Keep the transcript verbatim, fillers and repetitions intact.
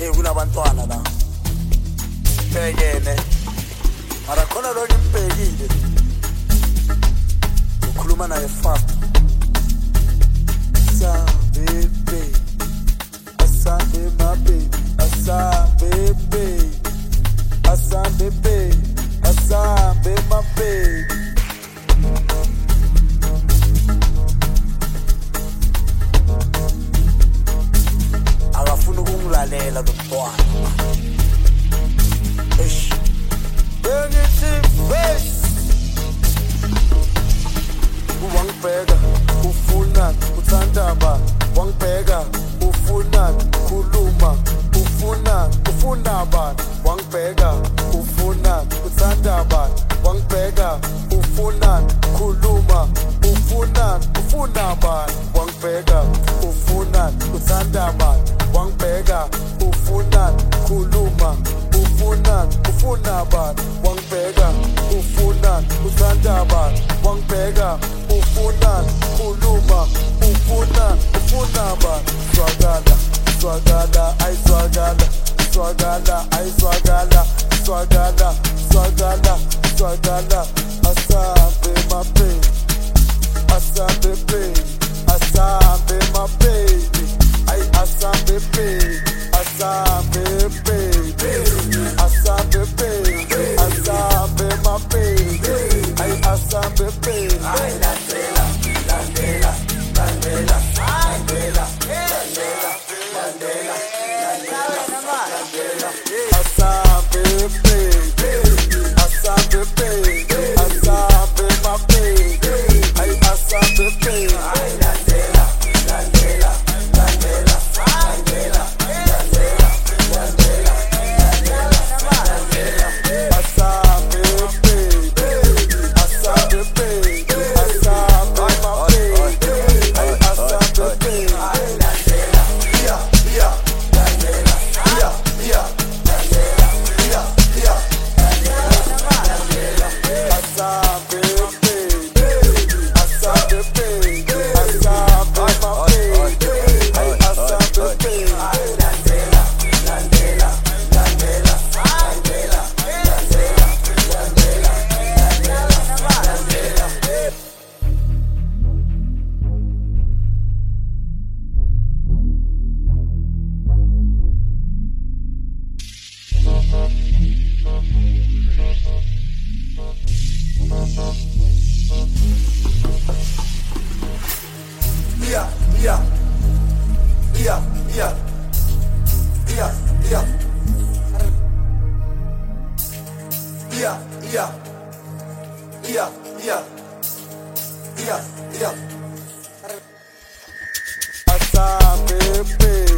eh kunabantwana la bhekene mara khona lo ngimbhekile ukhuluma naye fast sa baby asa my baby asa baby asa baby asa my baby akafuna ukungilalela lo mntwana eish bengithi face uwangibheka ufuna uthanda wangibheka ufuna khuluma ufuna ufuna abantu wangibheka ufuna uthanda abantu wangibheka ufuna khuluma ufuna ufuna abantu wangibheka ufuna uthanda abantu wangibheka ufuna khuluma ufuna ufuna abantu wangibheka ufuna uthanda abantu wangibheka ufuna khuluma ufuna ufuna abantu swagala swagala ay swagala swagala ay swagala swagala swagala swagala asabe my baby asabe baby asabe my baby ay asabe baby asabe baby asabe baby asabe my baby ay asabe baby ay Mandela Mandela Mandela Mandela Mandela Mandela Mandela asabe baby asabe baby asabe my baby ay asabe baby ay Mandela Mandela Mandela Mandela Mandela Mandela Mandela asabe baby asabe baby asabe my baby ay asabe baby ay Mandela yeah yeah Mandela yeah yeah Mandela yeah yeah Mandela asabe baby asabe baby asabe my baby ay asabe baby ay Mandela Mandela Mandela Mandela Mandela Mandela Mandela yeah yeah yeah yeah yeah yeah yeah yeah yeah yeah yeah yeah asabe baby